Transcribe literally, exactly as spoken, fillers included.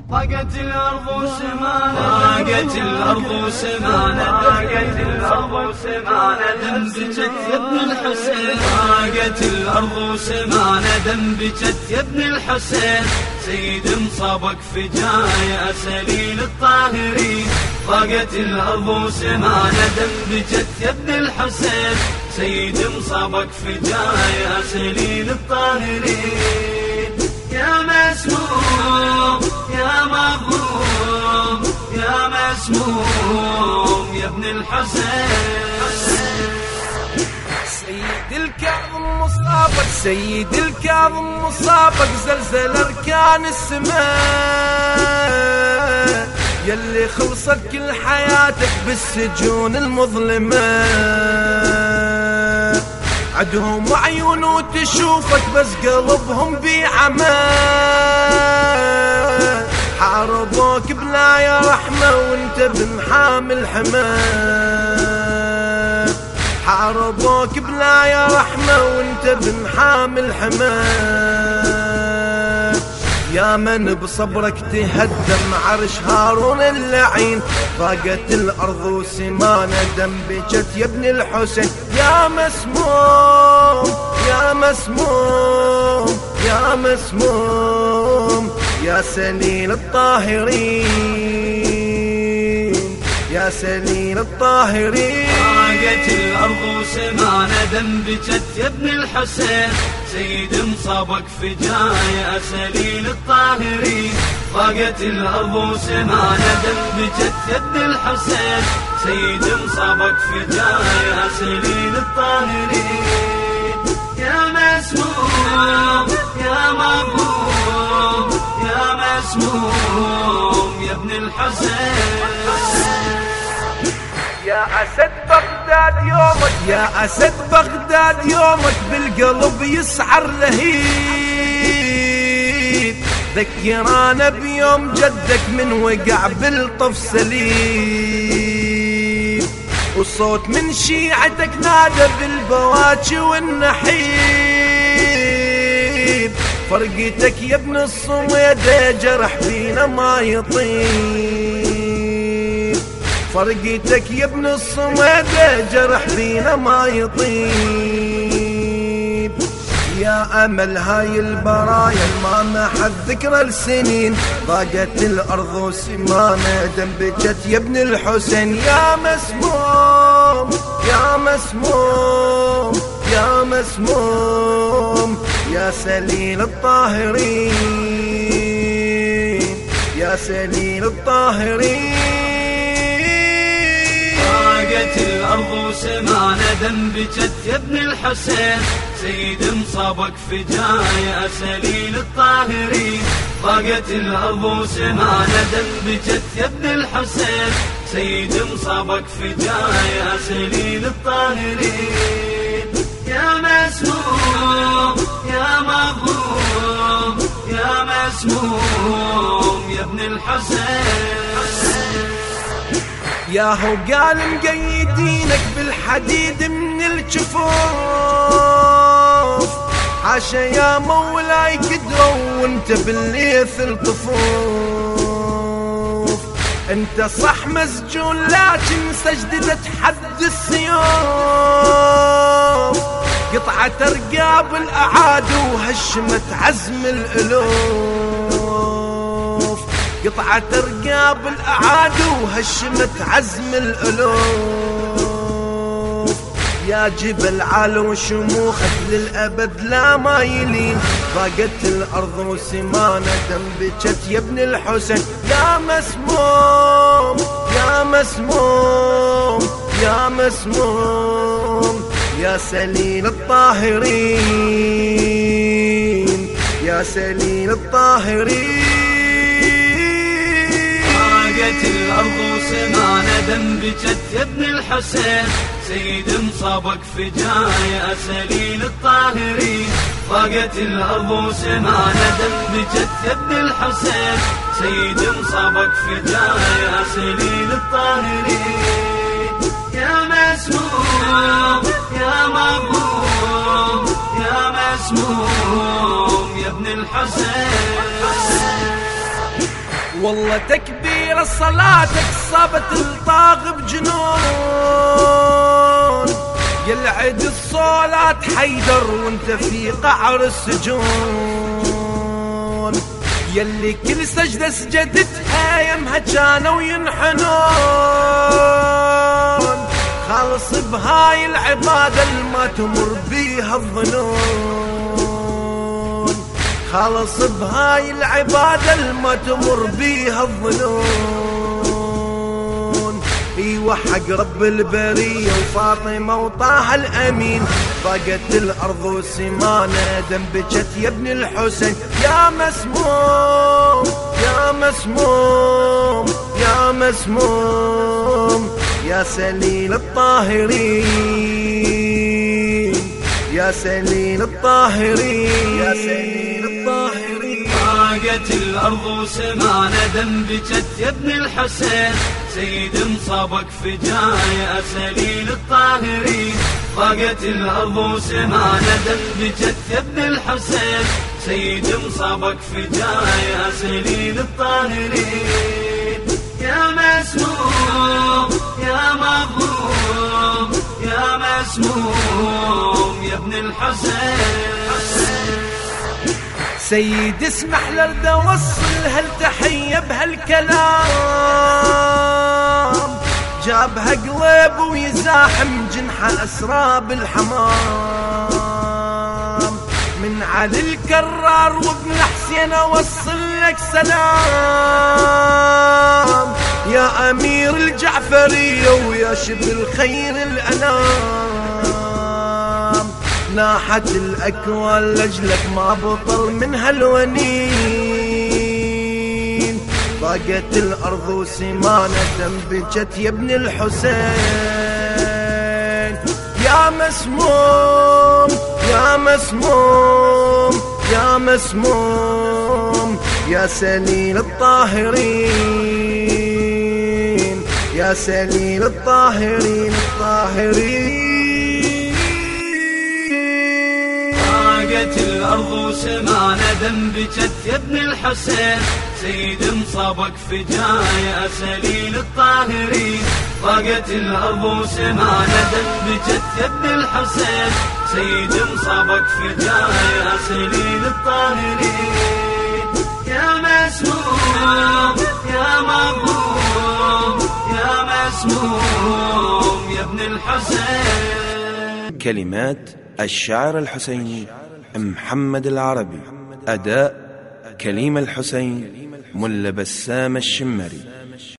ضاقت الأرض وسمانة ضاقت الأرض وسمانة ضاقت الأرض وسمانة دم بجت يا ابن الحسين ضاقت الأرض وسمانة دم بجت يا ابن الحسين سيد مصابك فجايا سليل الطاهرين ضاقت الأرض وسمانة دم بجت يا ابن الحسين سيد مصابك فجايا سليل الطاهرين يا مسموم يا مظلوم يا مسموم يا ابن الحسين سيد الكاظم مصابك سيد الكاظم مصابك زلزل أركان السماء يلي خلصت كل حياتك بالسجون المظلمة عدهم عيون وتشوفك بس قلبهم بعمى حاربوك بلا يا رحمة وانت بن حامل حما حاربوك بلا يا رحمة وانت بن حامل حما يا من بصبرك تهدم عرش هارون اللعين ضاقت الأرض وسمانة دم بجت يا ابن الحسين يا مسموم يا مسموم يا مسموم يا سليل الطاهرين يا سليل الطاهرين ضاقت الأرض وسمانة دم بجت يا ابن الحسين سيد مصابك فجايا سليل الطاهرين ضاقت الأرض وسمانة دم بجت يا ابن الحسين سيد مصابك فجايا سليل الطاهرين يا مسموم يا مظلوم يا مسموم يا ابن الحسين يا أسد بغداد يومك يا أسد بغداد يومك بالقلب يسعر لهيب ذكرانا بيوم جدك من وقع بالطف سليب والصوت من شيعتك نادى بالبواكي والنحيب فرقتك يا ابن الصميدة جرح بينا ما يطيب فرقتك يا ابن الصميدة جرح بينا ما يطيب يا أمل هاي البرايا ما محد ذكرى السنين ضاقت الأرض وسمانة دم بجت يا ابن الحسين يا مسموم يا مسموم يا مسموم يا سليل الطاهرين يا سليل الطاهرين ضاقت الأرض وسمانة دم بجت يا ابن الحسين سيد مصابك فجايا سليل الطاهرين ضاقت الأرض وسمانة دم بجت يا ابن الحسين سيد مصابك فجايا سليل الطاهرين يا مسموم يا مظلوم يا مسموم يا ابن الحسين يا هو قال مقيدينك بالحديد من الجفوف حاشا يا مولاي كدروا وانت بالليث الطفوف انت صح مسجون لكن سجدت حد السيوف قطعة رقاب الأعادي وهشمت عزم الألوف قطعة رقاب الأعادي وهشمت عزم الألوف يا جبل عالو شموخك للأبد لا ما يلين ضاقت الأرض وسمانة دم بجت يا ابن الحسين يا مسموم يا مسموم يا مسموم يا سليل الطاهرين يا سليل الطاهرين ضاقت الأرض وسمانة دم بجت يا ابن الحسين سيد مصابك فجايا سليل الطاهرين ضاقت الأرض وسمانة دم بجت يا ابن الحسين سيد مصابك فجايا سليل الطاهرين يا مسموم يا مظلوم يا مسموم يا ابن الحسين والله تكبير صلاتك صابت الطاغ بجنون، يلعد الصولات حيدر وانت في قعر السجون، يلي كل سجدة سجدتها يمها كانوا ينحنون، خالص بهاي العبادة الما تمر بيها الظنون، خالص بهاي العبادة الما تمر بيها الظنون. ايوه حق رب البرية وفاطمة وطه الامين، ضاقت الارض وسمانة دم بجت يا ابن الحسين، يا مسموم يا مسموم يا مسموم يا سليل الطاهرين، يا سليل الطاهرين، يا سليل الطاهرين. ضاقت الارض وسمانة دم بجت يا ابن الحسين، سيد مصابك فدايا سليل الطاهرين. ضاقت الارض وسمانة دم بجت يا ابن الحسين، سيد مصابك فدايا سليل الطاهرين. يا مسموم يا مظلوم يا مسموم يا ابن الحسين. سيد اسمح لرد اوصل هالتحية بهالكلام، جابها قلب ويزاحم جنحة اسراب الحمام، من علي الكرار وابن حسين اوصل لك سلام، يا امير الجعفرية ويا شبه الخير الانام، ناحت الاكوان لاجلك ما بطل من هالونين، ضاقت الارض وسمانة دم بجت يا ابن الحسين، يا مسموم يا مسموم يا مسموم يا سليل الطاهرين، يا سليل الطاهرين الطاهرين. ضاقت الارض وسمانة دم بجت يا ابن الحسين، سيد مصابك فدايا سليل الطاهرين. ضاقت الارض وسمانة دم بجت يا ابن الحسين، سيد مصابك فدايا سليل الطاهرين. يا مسموم يا مظلوم يا مسموم يا ابن الحسين. كلمات الشاعر الحسيني محمد العربي، أداء كليم الحسين ملا بسام الشمري.